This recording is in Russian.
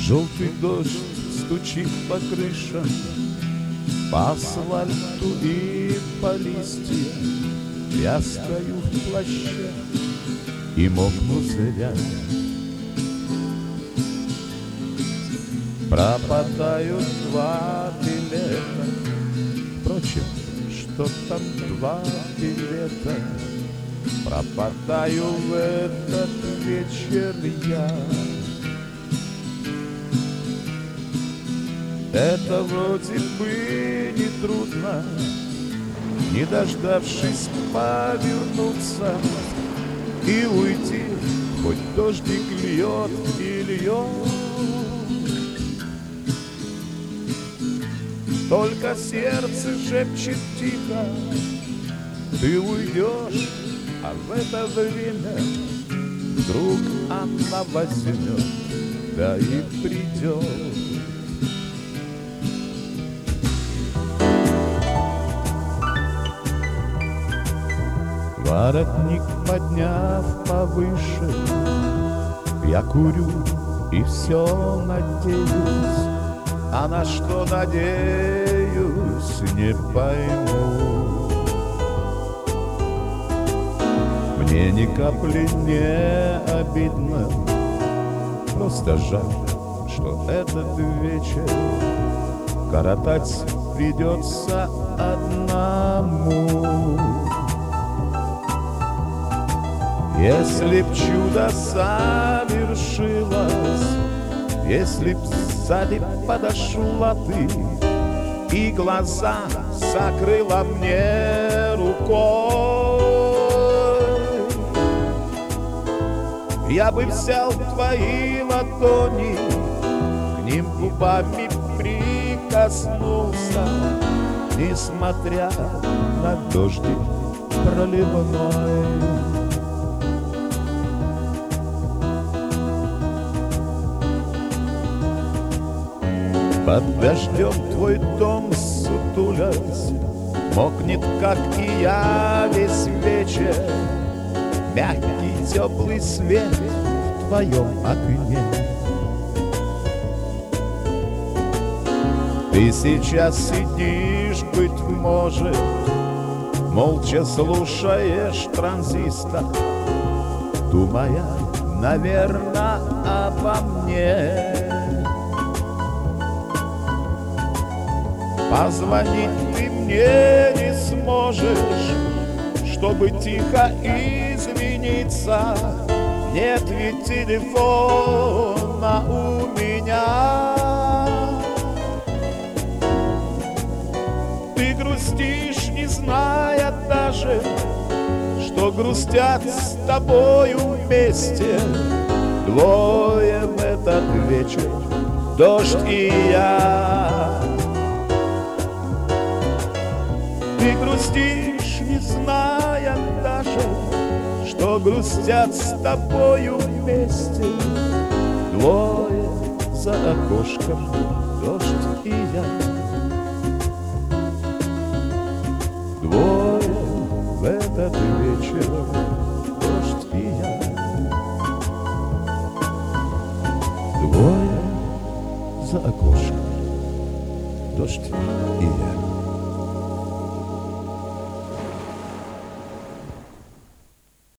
Желтый дождь стучит по крышам, по асфальту и по листьям. Я стою в плаще и мокну зря. Пропадают 2 билета. Впрочем, что там 2 билета? Пропадаю в этот вечер я. Это вроде бы не трудно, не дождавшись повернуться и уйти, хоть дождик льет и льет. Только сердце шепчет тихо: ты уйдешь, а в это время вдруг она возьмет, да и придет. Воротник подняв повыше, я курю и все надеюсь, а на что надеюсь, не пойму. Мне ни капли не обидно, просто жаль, что этот вечер коротать придется одному. Если б чудо совершилось, если б сзади подошла ты и глаза закрыла мне рукой, я бы взял твои ладони, к ним губами прикоснулся, несмотря на дождик проливной. Под дождем твой дом сутулясь, мокнет, как и я, весь вечер. Мягкий теплый свет в твоем окне. Ты сейчас сидишь, быть может, молча слушаешь транзистор, думая, наверное, обо мне. Позвонить ты мне не сможешь, чтобы тихо извиниться. Нет ведь телефона у меня. Ты грустишь, не зная даже, что грустят с тобою вместе двое в этот вечер, дождь и я. Ты грустишь, не зная даже, что грустят с тобою вместе двое за окошком, дождь и я. Двое в этот вечер, дождь и я. Двое за окошком, дождь и я.